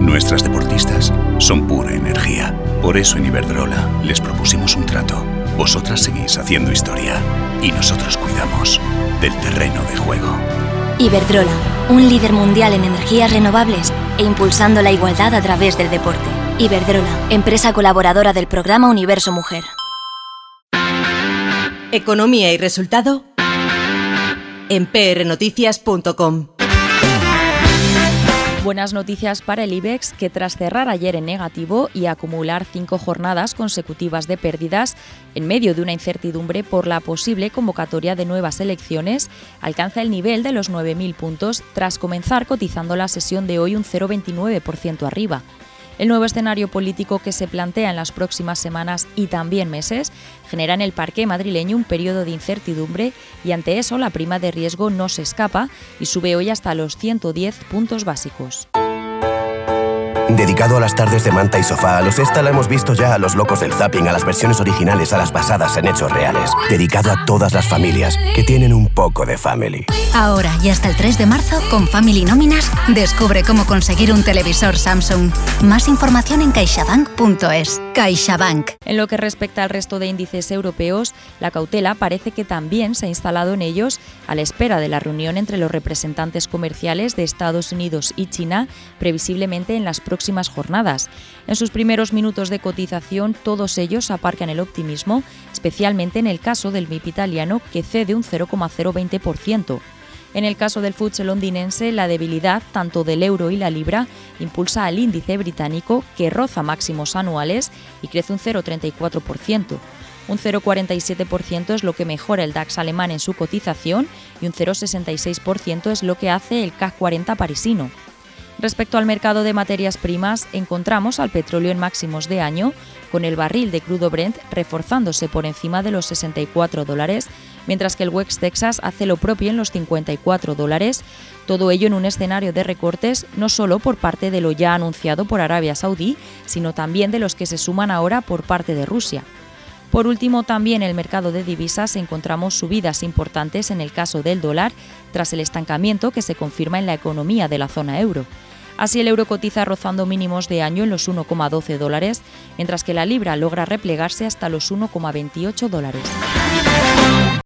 Nuestras deportistas son pura energía. Por eso en Iberdrola les propusimos un trato. Vosotras seguís haciendo historia y nosotros cuidamos del terreno de juego. Iberdrola, un líder mundial en energías renovables e impulsando la igualdad a través del deporte. Iberdrola, empresa colaboradora del programa Universo Mujer. Economía y resultado en prnoticias.com. Buenas noticias para el IBEX, que tras cerrar ayer en negativo y acumular 5 jornadas consecutivas de pérdidas, en medio de una incertidumbre por la posible convocatoria de nuevas elecciones, alcanza el nivel de los 9.000 puntos tras comenzar cotizando la sesión de hoy un 0,29% arriba. El nuevo escenario político que se plantea en las próximas semanas y también meses genera en el parqué madrileño un periodo de incertidumbre y ante eso la prima de riesgo no se escapa y sube hoy hasta los 110 puntos básicos. Dedicado a las tardes de manta y sofá, a los esta la hemos visto ya, a los locos del zapping, a las versiones originales, a las basadas en hechos reales. Dedicado a todas las familias que tienen un poco de family. Ahora y hasta el 3 de marzo, con Family Nóminas, descubre cómo conseguir un televisor Samsung. Más información en caixabank.es. CaixaBank. En lo que respecta al resto de índices europeos, la cautela parece que también se ha instalado en ellos a la espera de la reunión entre los representantes comerciales de Estados Unidos y China, previsiblemente en las próximas jornadas. En sus primeros minutos de cotización, todos ellos aparcan el optimismo, especialmente en el caso del MIP italiano, que cede un 0,020%. En el caso del FTSE londinense, la debilidad tanto del euro y la libra impulsa al índice británico, que roza máximos anuales y crece un 0,34%. Un 0,47% es lo que mejora el DAX alemán en su cotización y un 0,66% es lo que hace el CAC 40 parisino. Respecto al mercado de materias primas, encontramos al petróleo en máximos de año, con el barril de crudo Brent reforzándose por encima de los $64, mientras que el West Texas hace lo propio en los $54, todo ello en un escenario de recortes no solo por parte de lo ya anunciado por Arabia Saudí, sino también de los que se suman ahora por parte de Rusia. Por último, también en el mercado de divisas encontramos subidas importantes en el caso del dólar, tras el estancamiento que se confirma en la economía de la zona euro. Así, el euro cotiza rozando mínimos de año en los $1,12, mientras que la libra logra replegarse hasta los $1,28.